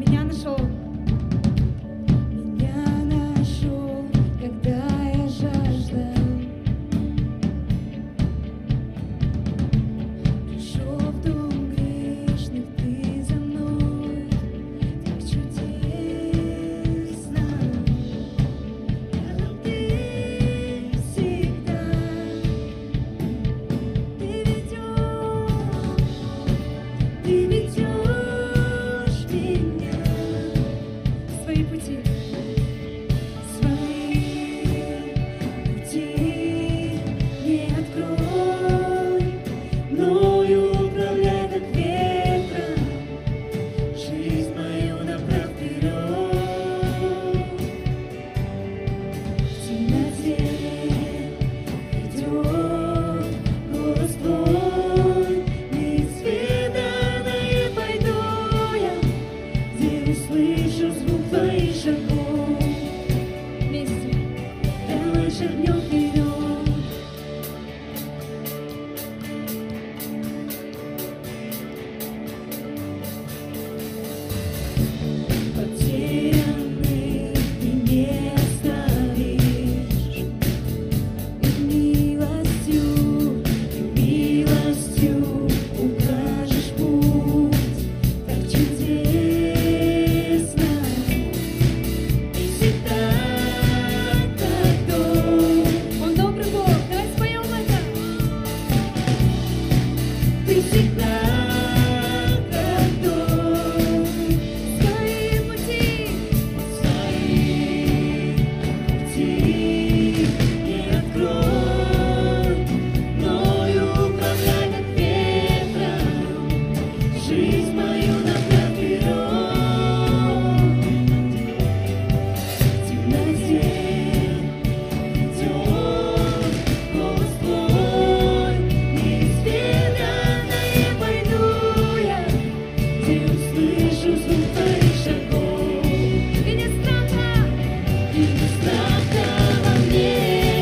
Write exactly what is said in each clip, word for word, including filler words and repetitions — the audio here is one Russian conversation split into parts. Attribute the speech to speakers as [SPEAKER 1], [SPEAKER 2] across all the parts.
[SPEAKER 1] Меня нашел.
[SPEAKER 2] Меня нашел, когда я жаждал. Пришел в дом грешных, ты за мной, так чудесно. Рядом ты всегда, ты ведешь, ты ведешь меня
[SPEAKER 1] В свои пути.
[SPEAKER 2] свои пути не открой, мною управляй как ветром, жизнь мою направь вперед. В темноте идет голос твой, неизведанное пойду я, где услышу звук твоих шагов.
[SPEAKER 1] Вместе.
[SPEAKER 2] Давай шагнем вперед. Потерянный ты не оставишь, и милостью, и милостью укажешь путь, так чудесно. Ты всегда так добр,
[SPEAKER 1] Он добрый Бог. Давай споем это.
[SPEAKER 2] ты всегда так добр.
[SPEAKER 1] Свои пути.
[SPEAKER 2] Свои пути не открой, мною управляй как ветром, жизнь мою направь вперед. В темноте идет голос твой, неизведанное пойду я, где услышу звук твоих шагов.
[SPEAKER 1] И не страха.
[SPEAKER 2] И не страха во мне.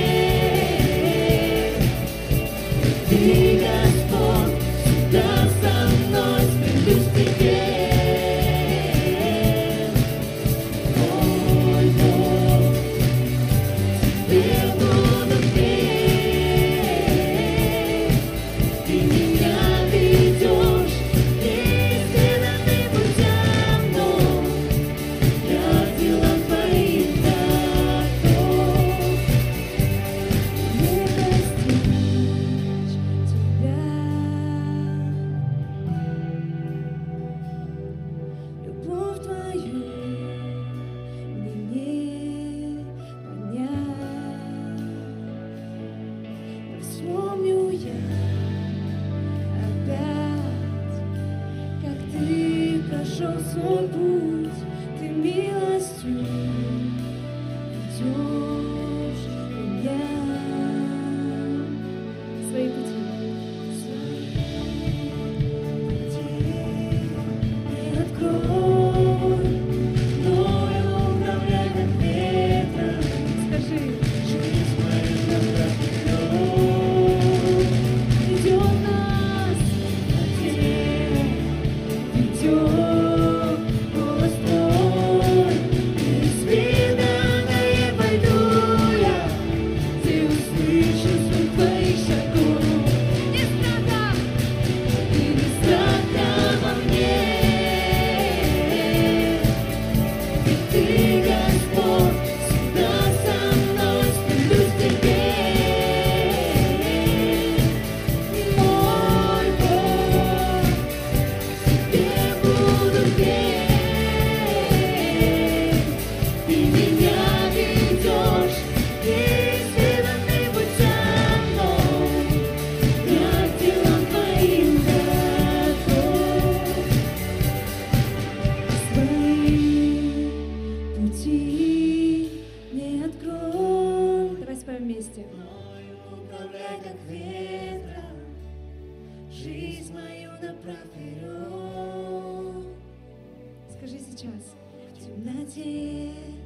[SPEAKER 2] Ты, Господь, всегда со мной, стремлюсь к тебе. Мой Бог, тебе буду петь. Ты меня ведешь неизведанным путям, но я делам твоим готов. Не достичь тебя. Любовь твою мне не понять. Но вспомню я опять, как ты прошел свой путь, ты милостью ведешь меня.
[SPEAKER 1] Свои пути.
[SPEAKER 2] Не открой, мною управляй как ветром,
[SPEAKER 1] Скажи.
[SPEAKER 2] жизнь мою направь вперед. Ведет нас на тебе, ведет голос твой, неизведанное пойду я, где услышу звук твоих шагов.
[SPEAKER 1] Не страха.
[SPEAKER 2] И не страха во мне. Ведь ты, Господь, всегда со мной, стремлюсь к тебе. Мой Бог, тебе буду петь. Ты меня ведешь неизведанным путям, но я к делам твоим готов. Свои пути не открой,
[SPEAKER 1] Давай споем вместе.
[SPEAKER 2] мною управляй как ветром, жизнь мою направь вперед.
[SPEAKER 1] Скажи сейчас.
[SPEAKER 2] В темноте